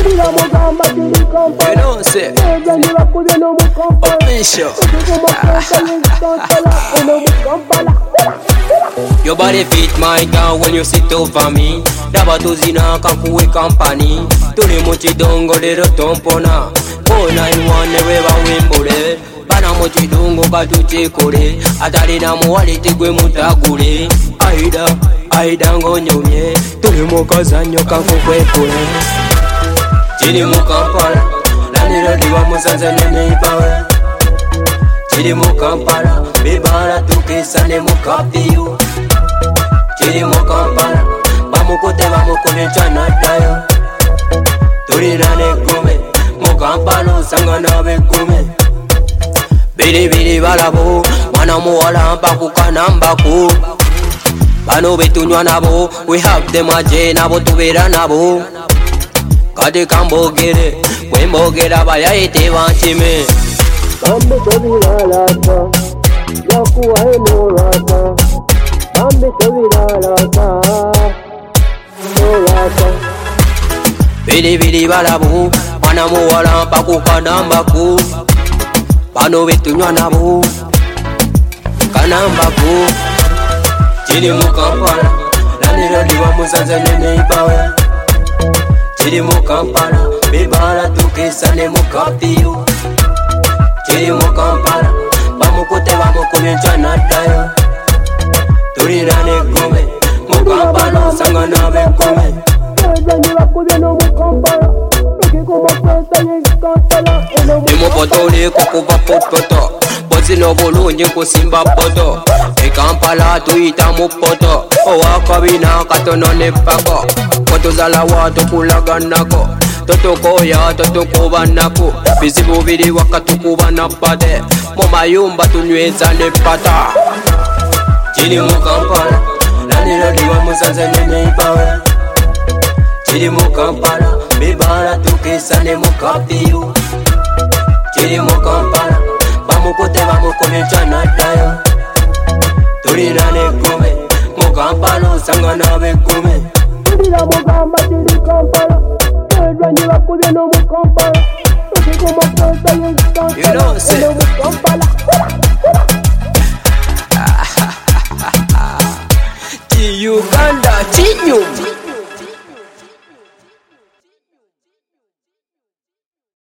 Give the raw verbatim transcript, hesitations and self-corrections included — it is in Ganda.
You know, say official. Your body fit my girl when you sit over me. Daba tuzina kampuwe company. Tuli mochi dongo lero tompona. four nine one never wimbole. Bana mochi dongo katuche kore. Atari na muwali tigwe mutagure. Aida, aida ngonyomye. Tuli mokazanyo kankukwe kore. Chili mukampala. Naniro diwa musanze nene ipawe. Chili mukampala. Bibara tukisane mukapiyo. Chili mukampala. Bamukote bamukone chana dayo. Turi nane kume. Mukampala sangana bekume. Bili bili balabo. Mwana muwala mpaku kanambaku. Bano betunywa nabo. We have them aje nabo tubera nabo. Kade kambogere. Kwembogera bayaite banchime. Mambe tobilalata, yakuwa enorata. Mambe tobilalata, norata. Bili bili balabu, mwana muwala mpaku kanambaku. Bano betunywa nabo, kanambaku. Chili mukampala, naniro diwa musanze nene ipawe. Chili mukampala, bibala tukisane mukapiyo. Chili mukampala, bamukote bamukone chana dayo. Turi nane kume, mukampala sangana bekume. Nimo potole kukuva popoto. Bozi no bulungi kusimba poto. E Kampala tuita mupoto. Owakabina katono ne pako. Kotozala watu kulaganako. Totokoya totokubanako. Bizibu biri wakatukubana pate. Mumayumba tunyweza ne pata. Chili mukampala, naniro diwa musanze nene ipawe. Chili mukampala, bibala tukisane mukapiyo. Chili mukampala, bamukote bamukone chana dayo. Turi nane kume, mukampala sangana bekume. You know, say Uganda, Chinyum.